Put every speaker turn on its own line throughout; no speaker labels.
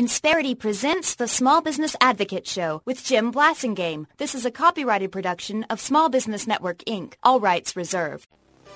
Insperity presents the Small Business Advocate Show with Jim Blasingame. This is a copyrighted production of Small Business Network, Inc., all rights reserved.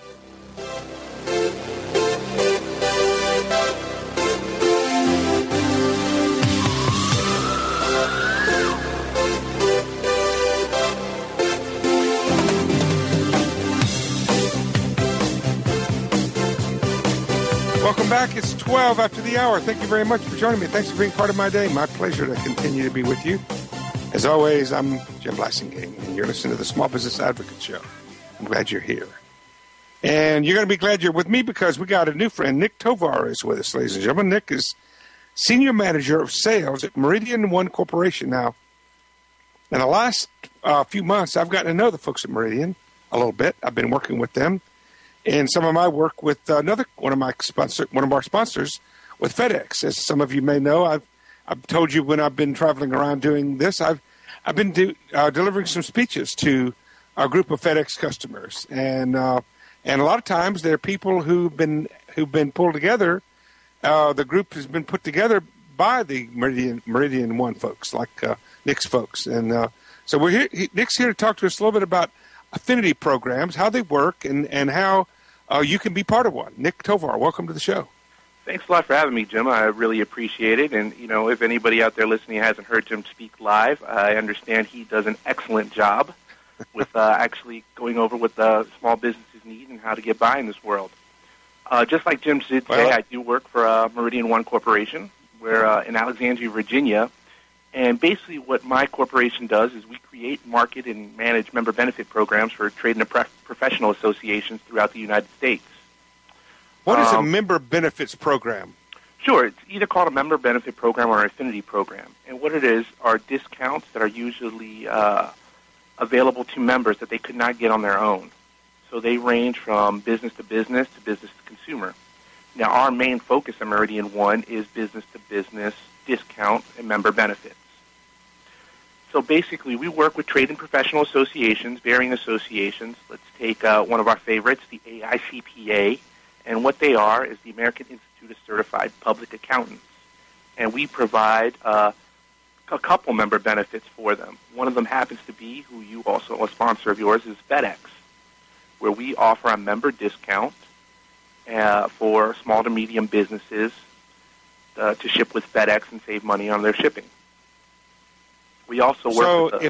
Welcome back. It's 12 after the hour. Thank you very much for joining me. Thanks for being part of my day. My pleasure to continue to be with you. As always, I'm Jim Blasingame, and you're listening to the Small Business Advocate Show. I'm glad you're here. And you're going to be glad you're with me because we got a new friend. Nick Tovar is with us, ladies and gentlemen. Nick is Senior Manager of Sales at Meridian One Corporation. Now, in the last few months, I've gotten to know the folks at Meridian a little bit. I've been working with them. And some of my work with one of our sponsors, with FedEx. As some of you may know, I've told you when I've been traveling around doing this, I've been delivering some speeches to a group of FedEx customers, and a lot of times there are people who've been pulled together. The group has been put together by the Meridian One folks, like Nick's folks, and so we're here. Nick's here to talk to us a little bit about affinity programs, how they work, and how you can be part of one. Nick Tovar, welcome to the show.
Thanks a lot for having me, Jim. I really appreciate it. And, if anybody out there listening hasn't heard Jim speak live, I understand he does an excellent job with actually going over what the small businesses need and how to get by in this world. Just like Jim did say, I do work for Meridian One Corporation. We're in Alexandria, Virginia. And basically what my corporation does is we create, market, and manage member benefit programs for trade and professional associations throughout the United States.
What is a member benefits program?
Sure. It's either called a member benefit program or an affinity program. And what it is are discounts that are usually available to members that they could not get on their own. So they range from business to business to consumer. Now, our main focus at Meridian One is business to business discount and member benefits. So basically, we work with trade and professional associations, varying associations. Let's take one of our favorites, the AICPA, and what they are is the American Institute of Certified Public Accountants. And we provide a couple member benefits for them. One of them happens to be, who you also, a sponsor of yours, is FedEx, where we offer a member discount for small to medium businesses to ship with FedEx and save money on their shipping. We also work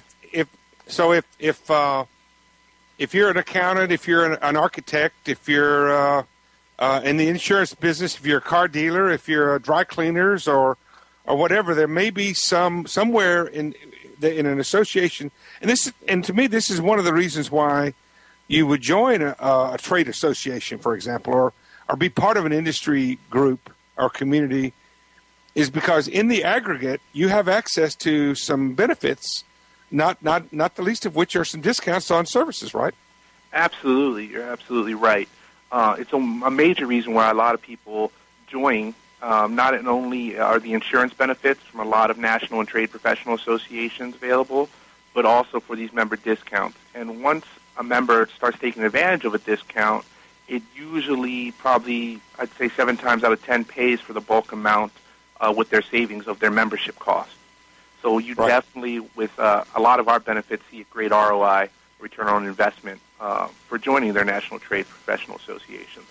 if you're an accountant, if you're an architect, if you're in the insurance business, if you're a car dealer, if you're a dry cleaners or whatever, there may be somewhere in an association, and to me this is one of the reasons why you would join a trade association, for example, or be part of an industry group or community, is because in the aggregate you have access to some benefits, not the least of which are some discounts on services, right?
Absolutely, you're absolutely right. It's a major reason why a lot of people join. Not only are the insurance benefits from a lot of national and trade professional associations available, but also for these member discounts. And once a member starts taking advantage of a discount, it usually probably, I'd say 7 times out of 10, pays for the bulk amount with their savings of their membership cost. So you definitely, with a lot of our benefits, see a great ROI, return on investment, for joining their national trade professional associations.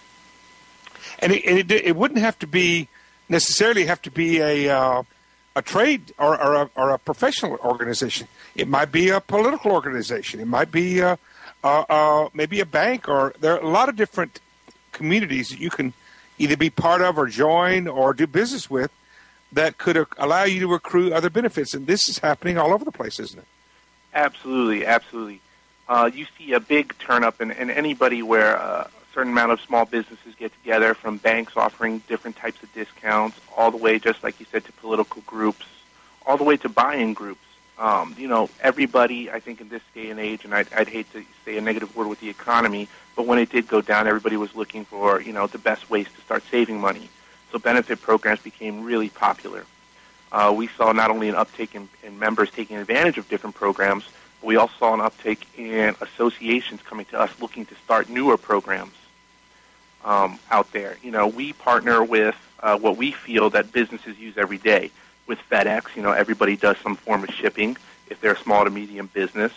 And it wouldn't have to be necessarily a trade or a professional organization. It might be a political organization. It might be maybe a bank, or there are a lot of different communities that you can either be part of or join or do business with that could allow you to accrue other benefits. And this is happening all over the place, isn't it?
Absolutely, absolutely. You see a big turn-up in anybody where a certain amount of small businesses get together, from banks offering different types of discounts, all the way, just like you said, to political groups, all the way to buy-in groups. Everybody, I think in this day and age, and I'd hate to say a negative word with the economy, but when it did go down, everybody was looking for, the best ways to start saving money. So benefit programs became really popular. We saw not only an uptake in members taking advantage of different programs, but we also saw an uptake in associations coming to us looking to start newer programs out there. We partner with what we feel that businesses use every day. With FedEx, everybody does some form of shipping if they're a small to medium business.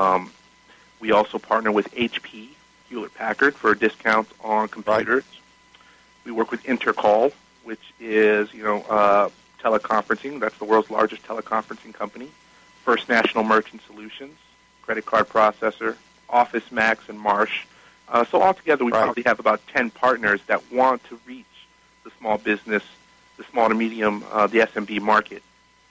We also partner with HP, Hewlett-Packard, for discounts on computers. Right. We work with Intercall, which is, teleconferencing. That's the world's largest teleconferencing company. First National Merchant Solutions, credit card processor, Office Max, and Marsh. So altogether, we probably have about 10 partners that want to reach the small business, the small to medium, the SMB market.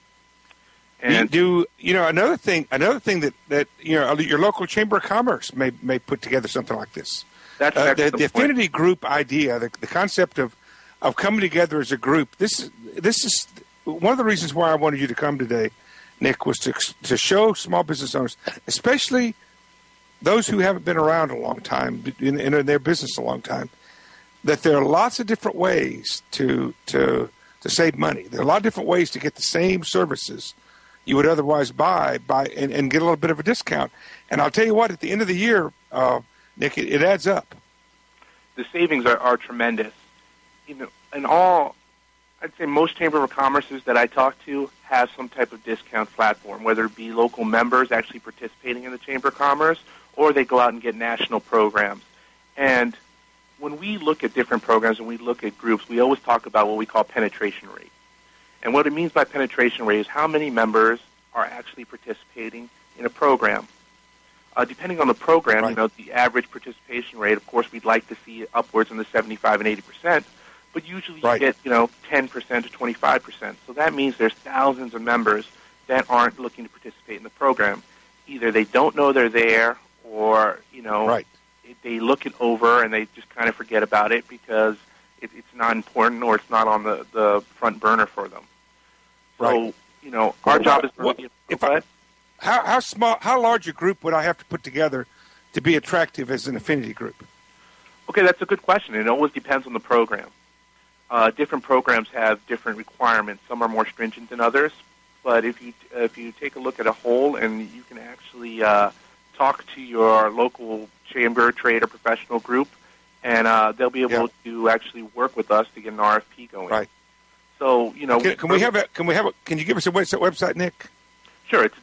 And
another thing that your local Chamber of Commerce may put together something like this.
That's
the affinity group idea, the concept of coming together as a group. This is one of the reasons why I wanted you to come today, Nick, was to show small business owners, especially those who haven't been around a long time, in their business a long time, that there are lots of different ways to save money. There are a lot of different ways to get the same services you would otherwise buy and get a little bit of a discount. And I'll tell you what, at the end of the year, Nick, it adds up.
The savings are tremendous. In all, I'd say most Chamber of Commerces that I talk to have some type of discount platform, whether it be local members actually participating in the Chamber of Commerce, or they go out and get national programs. And when we look at different programs and we look at groups, we always talk about what we call penetration rate. And what it means by penetration rate is how many members are actually participating in a program. Depending on the program, the average participation rate, of course, we'd like to see upwards in the 75 and 80%, but usually you get, 10% to 25%. So that means there's thousands of members that aren't looking to participate in the program. Either they don't know they're there, or, they look it over and they just kind of forget about it because it's not important or it's not on the front burner for them. So, our job is
how large a group would I have to put together to be attractive as an affinity group?
Okay, that's a good question. It always depends on the program. Different programs have different requirements. Some are more stringent than others. But if you take a look at a whole, and you can actually talk to your local chamber, trade, or professional group, and they'll be able to actually work with us to get an RFP going.
Right.
So
can you give us a website, Nick?
Sure. It's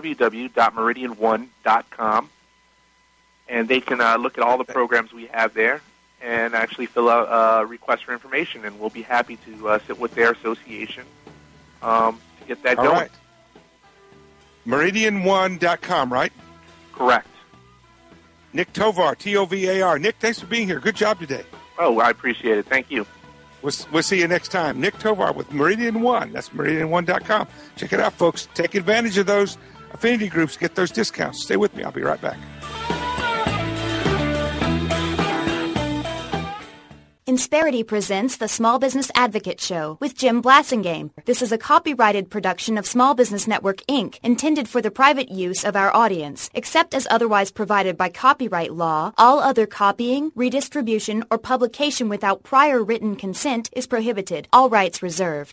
www.meridian1.com, and they can look at all the programs we have there and actually fill out a request for information, and we'll be happy to sit with their association to get that going. All right.
Meridian1.com, right?
Correct.
Nick Tovar, Tovar. Nick, thanks for being here. Good job today.
Oh, I appreciate it. Thank you.
We'll see you next time. Nick Tovar with Meridian One. That's Meridian1.com. Check it out, folks. Take advantage of those affinity groups. Get those discounts. Stay with me. I'll be right back.
Insperity presents the Small Business Advocate Show with Jim Blasingame. This is a copyrighted production of Small Business Network, Inc., intended for the private use of our audience. Except as otherwise provided by copyright law, all other copying, redistribution, or publication without prior written consent is prohibited. All rights reserved.